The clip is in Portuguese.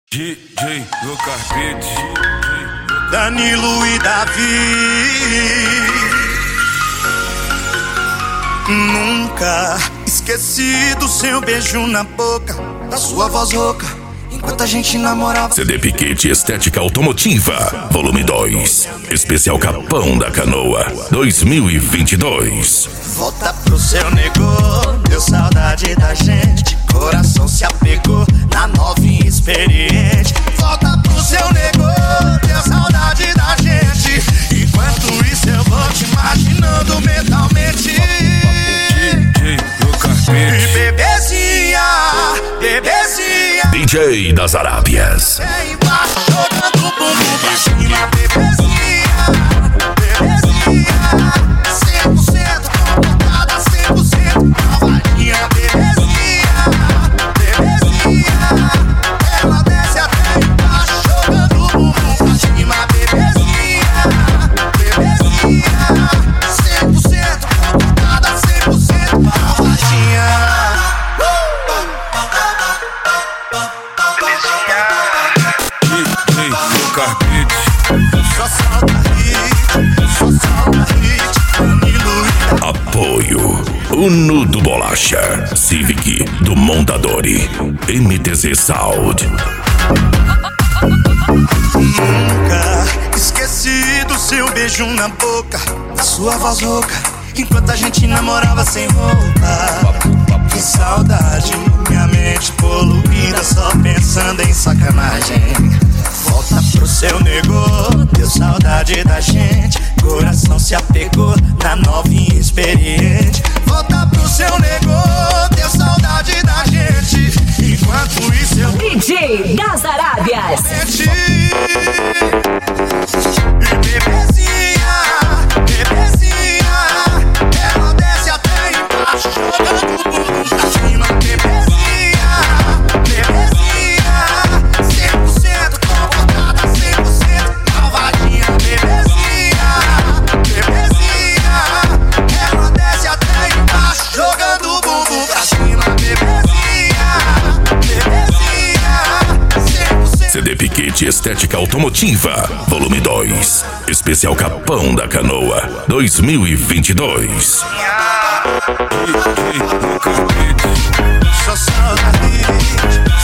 DJ no carpete, Danilo e Davi. Nunca esqueci do seu beijo na boca, da sua voz rouca, enquanto a gente namorava. CD Piquete Estética Automotiva, volume 2, especial Capão da Canoa, 2022. Volta pro seu negô, deu saudade da gente, coração se apegou na novinha experiente. Volta pro seu negô, deu saudade da gente, enquanto isso eu vou te imaginando mentalmente. DJ no E carpete, bebezinha, bebezinha, DJ das Arábias. vem embaixo jogando o bumbum pra cima. Bebezinha, bebezinha, 100% comportada, 100% malvadinha. Bebezinha, bebezinha, ela desce até embaixo jogando o bumbum pra cima. Bebezinha, bebezinha, 100% comportada, 100% malvadinha. DJ no carpete, Só solta hit, Danilo e Apoio Uno do Bolacha, Civic do Mondadori, MTZ Sound. Nunca esqueci do seu beijo na boca, da sua voz rouca, enquanto a gente namorava sem roupa. Que saudade, minha mente poluída, só pensando em sacanagem. Volta pro seu negô, deu saudade da gente, coração se apegou na novinha experiente. Volta pro seu negô, deu saudade da gente, enquanto isso eu DJ das Arábias. E bebezinha, bebezinha, ela desce até embaixo jogando o bumbum pra cima. Bebezinha, bebezinha, 100% comportada, 100% malvadinha. Bebezinha, bebezinha, ela desce até embaixo jogando o bumbum pra cima. Bebezinha, bebezinha, 100%. CD Piquete Estética Automotiva, volume 2, especial Capão da Canoa, 2022. DJ no carpete, Só solta hit.